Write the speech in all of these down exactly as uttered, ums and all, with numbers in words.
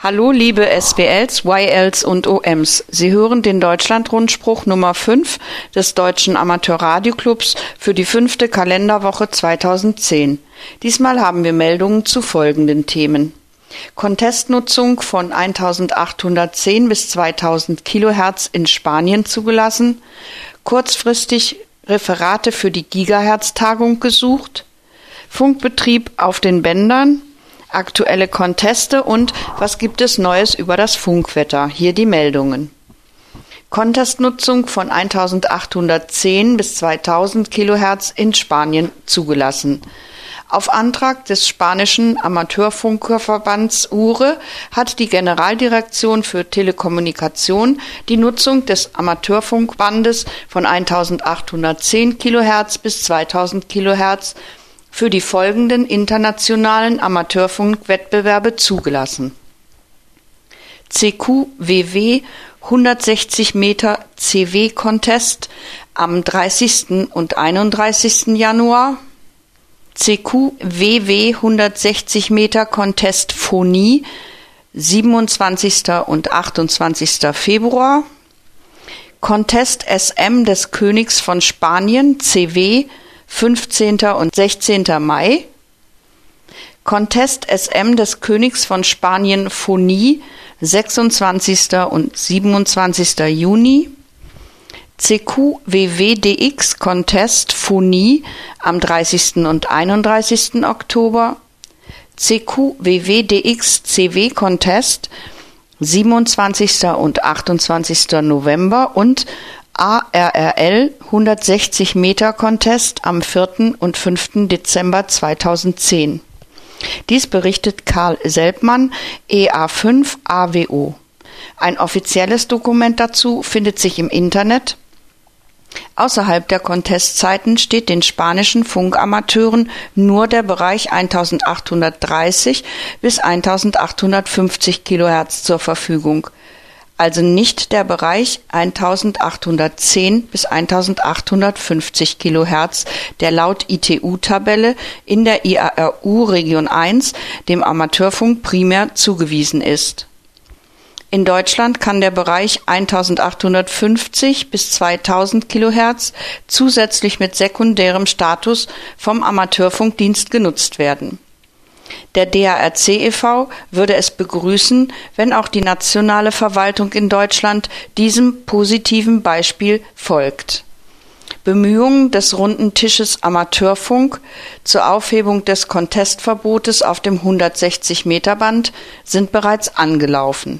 Hallo liebe S B Ls, Y Ls und O Ms. Sie hören den Deutschlandrundspruch Nummer fünf des Deutschen Amateurradioclubs für die fünfte Kalenderwoche zweitausendzehn. Diesmal haben wir Meldungen zu folgenden Themen. Contestnutzung von eintausendachthundertzehn bis zweitausend Kilohertz in Spanien zugelassen, kurzfristig Referate für die Gigahertz-Tagung gesucht, Funkbetrieb auf den Bändern, aktuelle Conteste und was gibt es Neues über das Funkwetter? Hier die Meldungen. Contestnutzung von eintausendachthundertzehn bis zweitausend Kilohertz in Spanien zugelassen. Auf Antrag des spanischen Amateurfunkerverbands U R E hat die Generaldirektion für Telekommunikation die Nutzung des Amateurfunkbandes von eintausendachthundertzehn Kilohertz bis zweitausend Kilohertz für die folgenden internationalen Amateurfunkwettbewerbe zugelassen. C Q W W hundertsechzig Meter C W Contest am dreißigsten und einunddreißigsten Januar, C Q W W hundertsechzig Meter Contest Phonie siebenundzwanzigsten und achtundzwanzigsten Februar, Contest S M des Königs von Spanien C W fünfzehnten und sechzehnten Mai, Contest S M des Königs von Spanien Phonie sechsundzwanzigsten und siebenundzwanzigsten Juni, C Q W W D X Contest Phonie am dreißigsten und einunddreißigsten Oktober, C Q W W D X C W Contest siebenundzwanzigsten und achtundzwanzigsten November und A R R L hundertsechzig Meter Contest am vierten und fünften Dezember zweitausendzehn. Dies berichtet Karl Selbmann, E A fünf A W O. Ein offizielles Dokument dazu findet sich im Internet. Außerhalb der Contestzeiten steht den spanischen Funkamateuren nur der Bereich eintausendachthundertdreißig bis eintausendachthundertfünfzig Kilohertz zur Verfügung, also nicht der Bereich eintausendachthundertzehn bis eintausendachthundertfünfzig Kilohertz, der laut I T U-Tabelle in der I A R U Region eins dem Amateurfunk primär zugewiesen ist. In Deutschland kann der Bereich eintausendachthundertfünfzig bis zweitausend Kilohertz zusätzlich mit sekundärem Status vom Amateurfunkdienst genutzt werden. Der D A R C e V würde es begrüßen, wenn auch die nationale Verwaltung in Deutschland diesem positiven Beispiel folgt. Bemühungen des Runden Tisches Amateurfunk zur Aufhebung des Contestverbotes auf dem hundertsechzig Meter Band sind bereits angelaufen.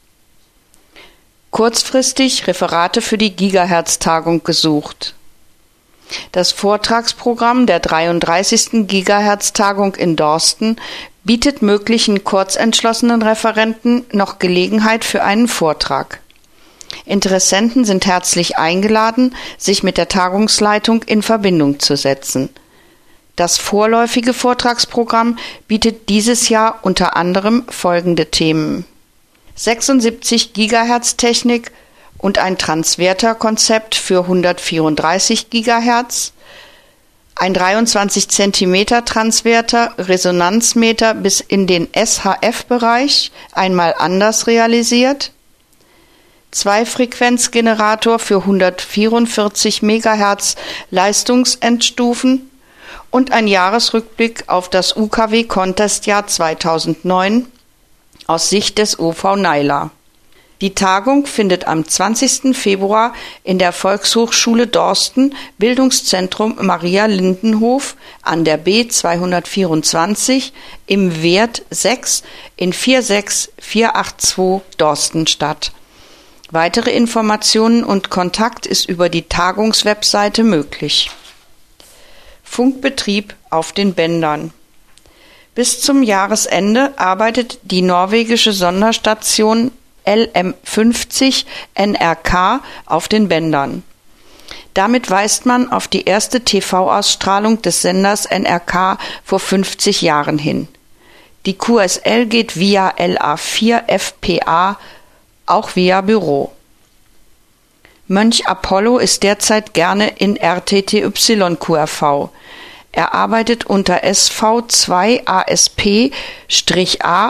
Kurzfristig Referate für die Gigahertz-Tagung gesucht. Das Vortragsprogramm der dreiunddreißigsten Gigahertz-Tagung in Dorsten bietet möglichen kurzentschlossenen Referenten noch Gelegenheit für einen Vortrag. Interessenten sind herzlich eingeladen, sich mit der Tagungsleitung in Verbindung zu setzen. Das vorläufige Vortragsprogramm bietet dieses Jahr unter anderem folgende Themen: sechsundsiebzig Gigahertz Technik und ein Transverter-Konzept für hundertvierunddreißig Gigahertz, ein dreiundzwanzig Zentimeter Transverter Resonanzmeter bis in den S H F-Bereich, einmal anders realisiert, Zweifrequenzgenerator für hundertvierundvierzig Megahertz Leistungsendstufen und ein Jahresrückblick auf das U K W-Contestjahr zweitausendneun aus Sicht des O V Naila. Die Tagung findet am zwanzigsten Februar in der Volkshochschule Dorsten, Bildungszentrum Maria Lindenhof an der B zweihundertvierundzwanzig im Wert sechs in vier sechs vier acht zwei Dorsten statt. Weitere Informationen und Kontakt ist über die Tagungswebseite möglich. Funkbetrieb auf den Bändern. Bis zum Jahresende arbeitet die norwegische Sonderstation L M fünfzig N R K auf den Bändern. Damit weist man auf die erste T V-Ausstrahlung des Senders N R K vor fünfzig Jahren hin. Die Q S L geht via L A vier F P A, auch via Büro. Mönch Apollo ist derzeit gerne in R T T Y Q R V. Er arbeitet unter S V zwei A S P A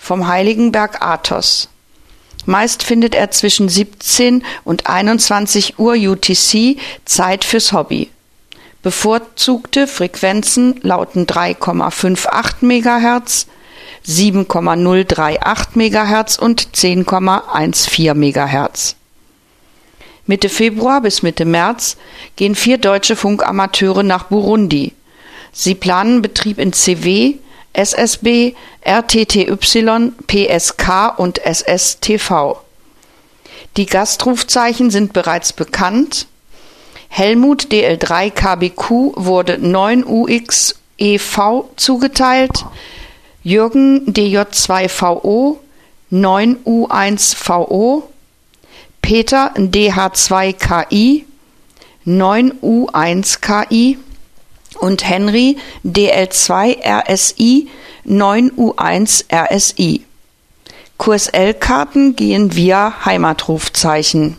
vom Heiligenberg Athos. Meist findet er zwischen siebzehn und einundzwanzig Uhr U T C Zeit fürs Hobby. Bevorzugte Frequenzen lauten drei Komma acht Megahertz, sieben Komma null drei acht Megahertz und zehn Komma vierzehn Megahertz. Mitte Februar bis Mitte März gehen vier deutsche Funkamateure nach Burundi. Sie planen Betrieb in C W, S S B, R T T Y, P S K und S S T V. Die Gastrufzeichen sind bereits bekannt. Helmut D L drei K B Q wurde neun U X E V zugeteilt, Jürgen D J zwei V O neun U eins V O, Peter D H zwei K I neun U eins K I und Henry D L zwei R S I neun U eins R S I. Q S L-Karten gehen via Heimatrufzeichen.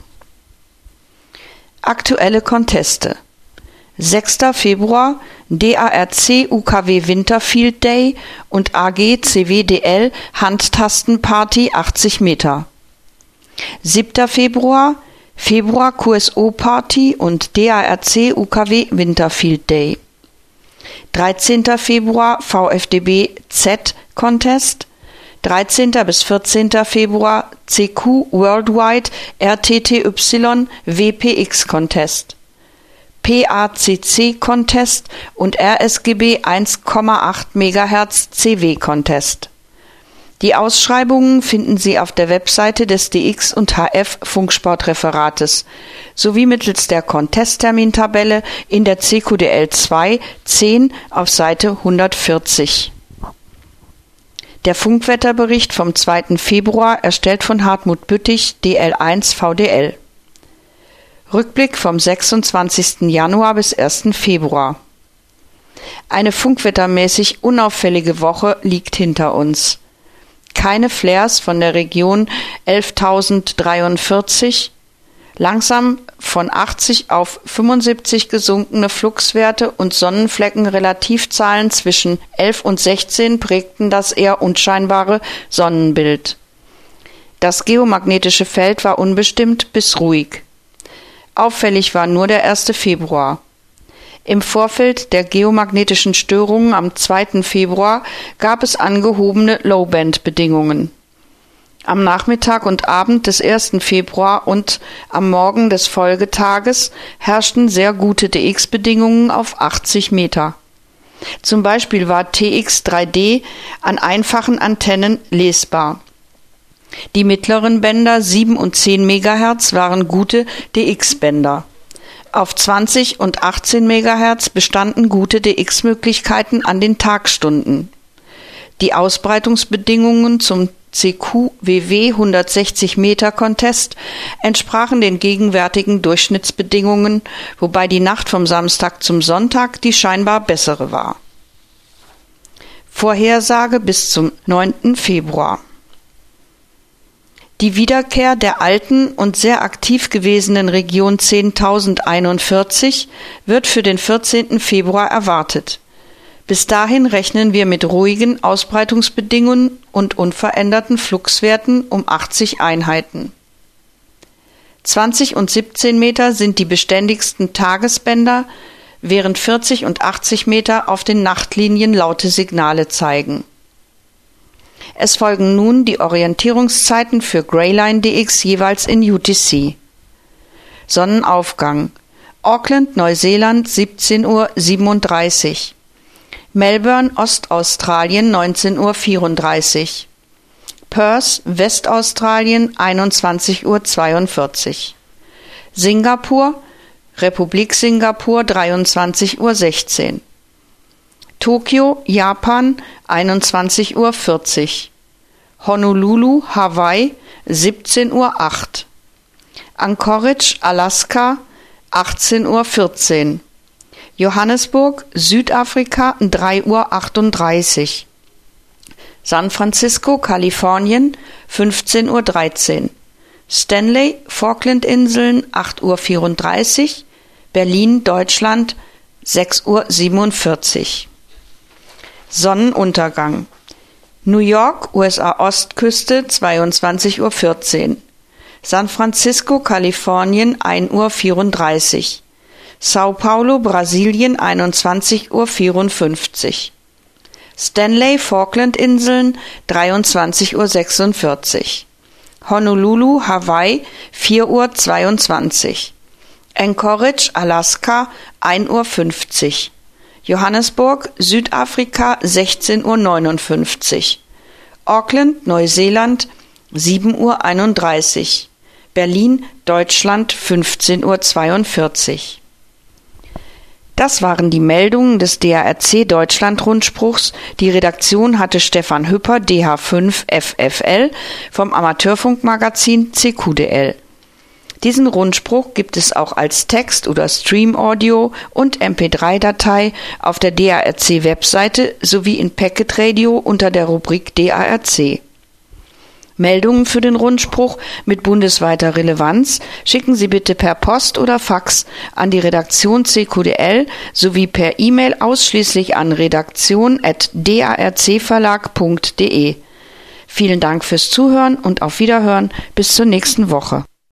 Aktuelle Conteste. sechster Februar D A R C U K W Winterfield Day und A G C W D L Handtastenparty achtzig Meter. siebter Februar Februar Q S O Party und D A R C U K W Winterfield Day. dreizehnter Februar V F D B Z Contest. dreizehnter bis vierzehnter Februar C Q Worldwide R T T Y W P X Contest. P A C C Contest und R S G B eins Komma acht Megahertz C W Contest. Die Ausschreibungen finden Sie auf der Webseite des D X und H F Funksportreferates sowie mittels der Contesttermintabelle in der C Q D L zwei zehn auf Seite hundertvierzig. Der Funkwetterbericht vom zweiten Februar erstellt von Hartmut Büttich, D L eins V D L. Rückblick vom sechsundzwanzigsten Januar bis ersten Februar. Eine funkwettermäßig unauffällige Woche liegt hinter uns. Keine Flares von der Region elftausenddreiundvierzig, langsam von achtzig auf fünfundsiebzig gesunkene Fluxwerte und Sonnenflecken-Relativzahlen zwischen elf und sechzehn prägten das eher unscheinbare Sonnenbild. Das geomagnetische Feld war unbestimmt bis ruhig. Auffällig war nur der erste Februar. Im Vorfeld der geomagnetischen Störungen am zweiten Februar gab es angehobene Lowband-Bedingungen. Am Nachmittag und Abend des ersten Februar und am Morgen des Folgetages herrschten sehr gute D X-Bedingungen auf achtzig Meter. Zum Beispiel war T X drei D an einfachen Antennen lesbar. Die mittleren Bänder sieben und zehn Megahertz waren gute D X-Bänder. Auf zwanzig und achtzehn Megahertz bestanden gute D X-Möglichkeiten an den Tagstunden. Die Ausbreitungsbedingungen zum C Q W W hundertsechzig Meter Contest entsprachen den gegenwärtigen Durchschnittsbedingungen, wobei die Nacht vom Samstag zum Sonntag die scheinbar bessere war. Vorhersage bis zum neunten Februar. Die Wiederkehr der alten und sehr aktiv gewesenen Region zehntausendeinundvierzig wird für den vierzehnten Februar erwartet. Bis dahin rechnen wir mit ruhigen Ausbreitungsbedingungen und unveränderten Fluxwerten um achtzig Einheiten. zwanzig und siebzehn Meter sind die beständigsten Tagesbänder, während vierzig und achtzig Meter auf den Nachtlinien laute Signale zeigen. Es folgen nun die Orientierungszeiten für Greyline D X jeweils in U T C. Sonnenaufgang: Auckland, Neuseeland, siebzehn Uhr siebenunddreißig. Melbourne, Ostaustralien, neunzehn Uhr vierunddreißig. Perth, Westaustralien, einundzwanzig Uhr zweiundvierzig. Singapur, Republik Singapur, dreiundzwanzig Uhr sechzehn. Tokio, Japan, einundzwanzig Uhr vierzig. Honolulu, Hawaii, siebzehn Uhr acht. Anchorage, Alaska, achtzehn Uhr vierzehn. Johannesburg, Südafrika, drei Uhr achtunddreißig. San Francisco, Kalifornien, fünfzehn Uhr dreizehn. Stanley, Falklandinseln, acht Uhr vierunddreißig. Berlin, Deutschland, sechs Uhr siebenundvierzig. Sonnenuntergang: New York, U S A-Ostküste, zweiundzwanzig Uhr vierzehn. San Francisco, Kalifornien, ein Uhr vierunddreißig. Sao Paulo, Brasilien, einundzwanzig Uhr vierundfünfzig. Stanley, Falklandinseln, dreiundzwanzig Uhr sechsundvierzig. Honolulu, Hawaii, vier Uhr zweiundzwanzig. Anchorage, Alaska, ein Uhr fünfzig. Johannesburg, Südafrika, sechzehn Uhr neunundfünfzig. Auckland, Neuseeland, sieben Uhr einunddreißig. Berlin, Deutschland, fünfzehn Uhr zweiundvierzig. Das waren die Meldungen des D A R C Deutschlandrundspruchs. Die Redaktion hatte Stefan Hüpper, D H fünf F F L, vom Amateurfunkmagazin C Q D L. Diesen Rundspruch gibt es auch als Text- oder Stream-Audio und M P drei Datei auf der D A R C-Webseite sowie in Packet Radio unter der Rubrik D A R C. Meldungen für den Rundspruch mit bundesweiter Relevanz schicken Sie bitte per Post oder Fax an die Redaktion C Q D L sowie per E-Mail ausschließlich an redaktion at darcverlag punkt de. Vielen Dank fürs Zuhören und auf Wiederhören bis zur nächsten Woche.